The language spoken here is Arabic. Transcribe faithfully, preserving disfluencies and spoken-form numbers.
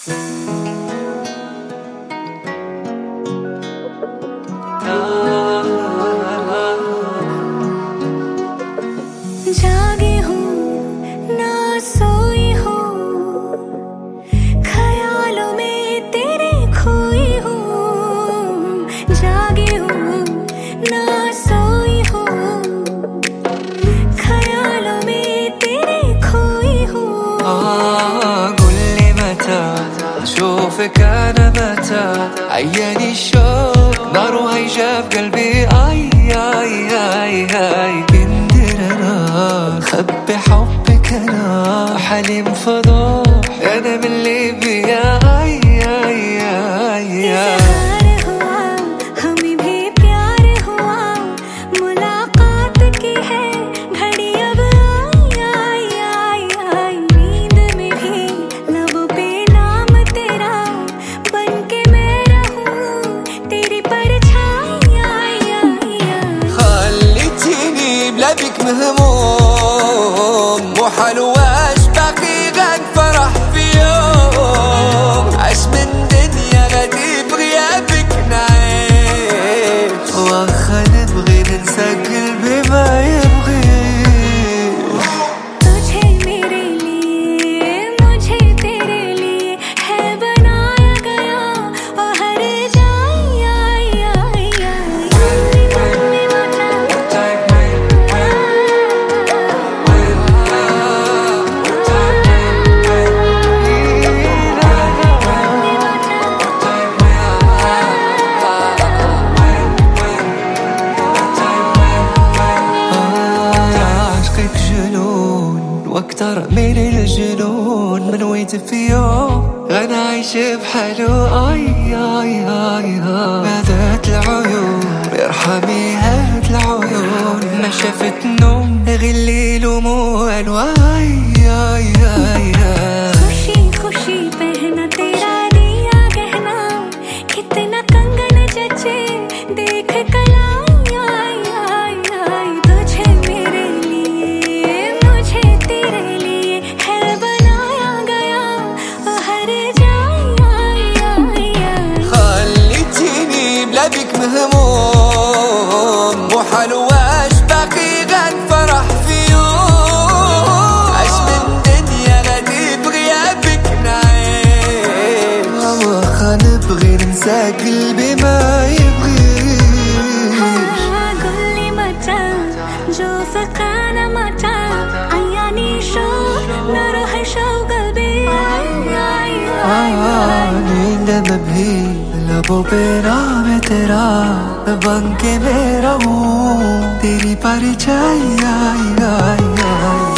जागी हूँ ना सोई हूँ, ख्यालों में तेरे खोई हूँ। जागी हूँ ना सोई हूँ, ख्यालों में तेरे खोई हूँ. قل لي متى أشوفك أنا متى، عياني الشوق نار هيجا في قلبي. آي آي آي آي كندر أنا خبي حبك أنا حليم فضوح أنا من اللي بيا. آي آي آي آي بك مهموم وحلواش باقي غاد فرح في يوم. عاش من دنيا غادي بغيابك نعيش، واخا نبغي ننسى قلبي ما يبغي. तुझे मेरे लिए मुझे तेरे लिए है बनाया गया, और हर जाए आई आई واكتر من الجنون من ويت في يوم غنعيش بحاله. اي اي اي هذات العيون ارحمي هات العيون ما شافت نوم غير الليل وموال. واي اي اي खुशी खुशी पहना तेरा दिया गहना, कितना कंगन जचे देख कलाई आई आई आई. तुझे मेरे लिए मुझे तेरे लिए है बनाया गया, और हर जाए आई आई आई. خليتيني بلا بك مهموم وحلواش باقي غاد فرح في يوم. عاش من دنيا غادي بغيابك نعيش، واخا نبغي ننسى قلبي ما يبغيش. قل لي متى جوفك أنا متى، عياني شوق نار هيشوق قلبي. नींद में भी लबों पे नाम है तेरा, बन के मैं रहूं तेरी परछाई. आई आई आई